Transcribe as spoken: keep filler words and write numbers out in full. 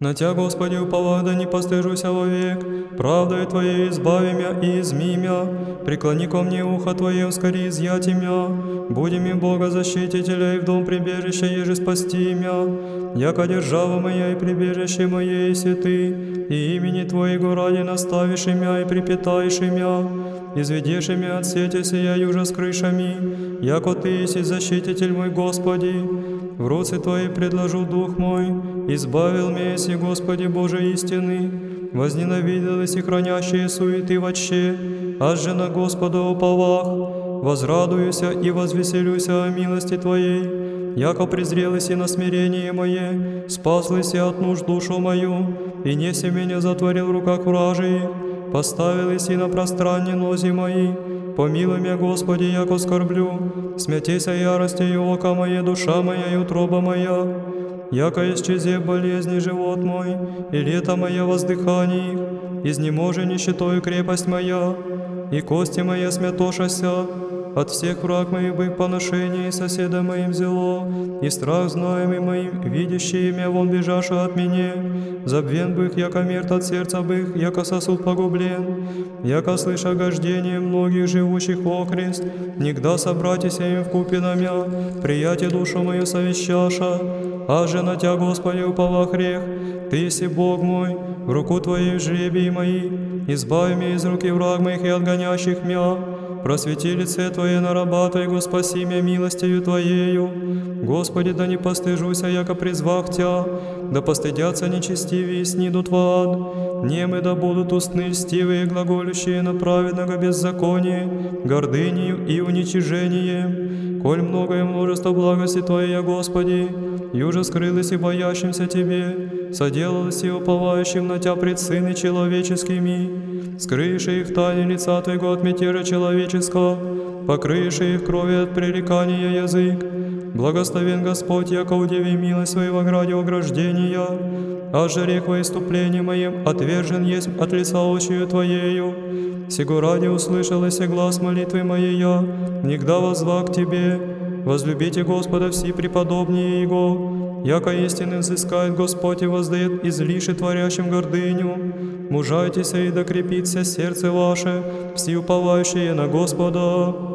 На Тя, Господи, уповаю, да не постыжуся вовек, правдою Твоей избави мя и изми мя, преклони ко мне ухо Твое, ускори изъяти мя, буди ми Бога защитителя и в дом прибежища, еже спасти мя, яко держава моя и прибежище мое, еси Ты, и имени Твоего ради наставишь мя и припитаешь мя, изведешь мя от сети сия южа с крышами, яко Ты еси защититель мой, Господи. В руцы Твои предложу дух мой, избавил меня, еси, Господи Боже истины, возненавиделись и хранящие суеты вотще, аж же на Господа уповах, возрадуюся и возвеселюся о милости Твоей, яко презрелись и на смирение мое, спаслись от нужд душу мою, и неси меня затворил в руках вражий, поставились и на пространне нози мои, помилуй меня, Господи, яко скорблю, смятейся ярости и око мое, душа моя и утроба моя, яко исчезе болезни живот мой, и лето мое воздыханий, изнеможи нищетою крепость моя, и кости мои смятошася, от всех враг моих бык поношение, и соседа моим зело, и страх знаемый моим, видящий имя вон бежаша от меня, забвен бых, яко мертв от сердца бых, яко сосуд погублен, яко слыша гождение многих живущих окрест, нигда собратися им вкупе на мя, приятие душу мою совещаша, а же на Тя, Господи, упова грех, Ты еси Бог мой, в руку Твоей жребии мои, избави меня из руки враг моих и отгонящих мя, просвети лице Твое на раба Твоего, спаси меня милостью Твоею. Господи, да не постыжуся, яко призвах Тя, да постыдятся нечестивые и снидут в ад. Немы да будут устны льстивые, глаголющие на праведного беззаконие, гордынею и уничижением. Коль многое множество благости Твоей, Господи, юже скрылось и боящимся Тебе, соделалось и уповающим на Тя пред сыны человеческими, скрыешь их тайны лица Твоего от мятежа человеческого, покрыешь их крови от пререкания язык. Благословен Господь, яко удиви милость Своего граде ограждения, а же рех во иступлении моем отвержен есть от лица очию Твоею. Сего ради услышалась и глаз молитвы моей я, нигда воззвах к Тебе. Возлюбите Господа все преподобнее Его, яко истинным взыскает Господь и воздает излиши творящим гордыню. Мужайтеся и докрепится сердце ваше, все уповающие на Господа.